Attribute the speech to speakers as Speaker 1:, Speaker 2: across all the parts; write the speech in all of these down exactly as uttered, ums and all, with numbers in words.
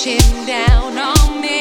Speaker 1: pushing down on me.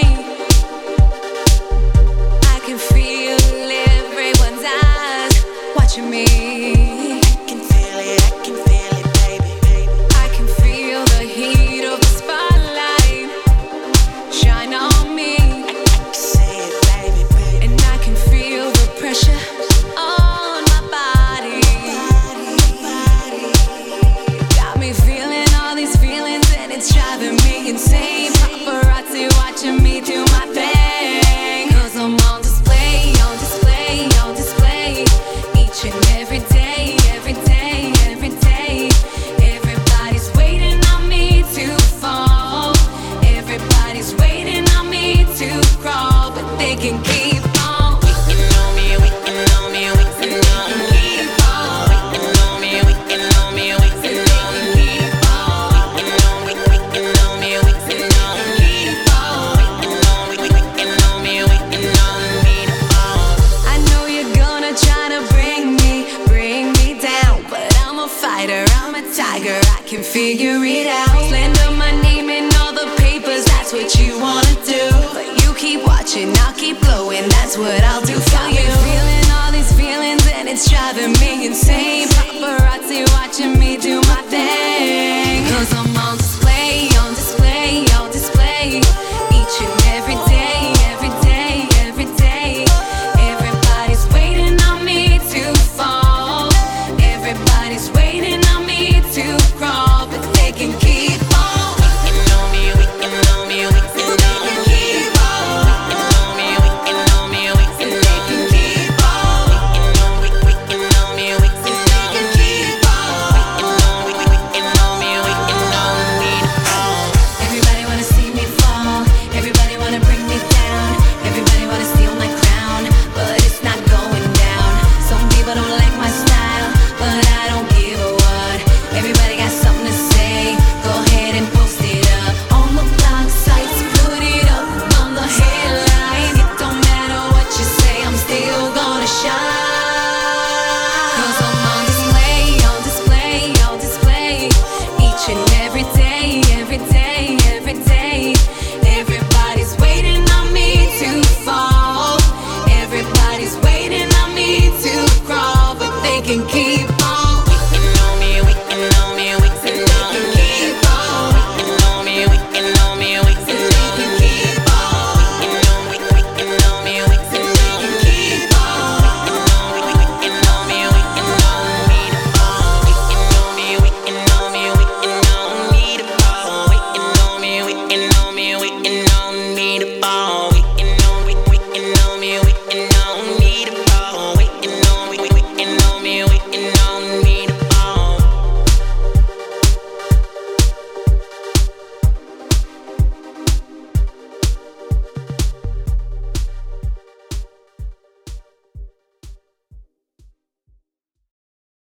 Speaker 1: I can feel everyone's eyes watching me.
Speaker 2: I can feel it, I can feel it, baby, baby.
Speaker 1: I can feel the heat of the spotlight shine on me.
Speaker 2: I can see it, baby, baby.
Speaker 1: And I can feel the pressure on my body.
Speaker 2: Body, body.
Speaker 1: Got me feeling all these feelings and it's driving me insane. Paparazzi watching me do my thing. Cause I'm on display, on display, on display. Each and every day, every day, every day. Everybody's waiting on me to fall. Everybody's waiting on me to crawl. But they can keep on.
Speaker 2: Waiting on me, waiting on me, waiting on me.
Speaker 1: Keep on.
Speaker 2: Waiting on me, waiting on me, waiting on me.
Speaker 1: Keep on.
Speaker 2: Waiting on me, waiting on me, waiting on me.
Speaker 1: Keep on.
Speaker 2: Waiting on me, waiting on me, waiting on me to fall.
Speaker 1: I know you're gonna try to bring me, bring me down, but I'm a fighter, I'm a tiger, I can figure it out. Slander my name in all the papers, that's what you wanna do. But you keep watching, I'll keep blowing, that's what I'll do for you. Feeling all these feelings and it's driving me insane. Paparazzi watching me do my thing.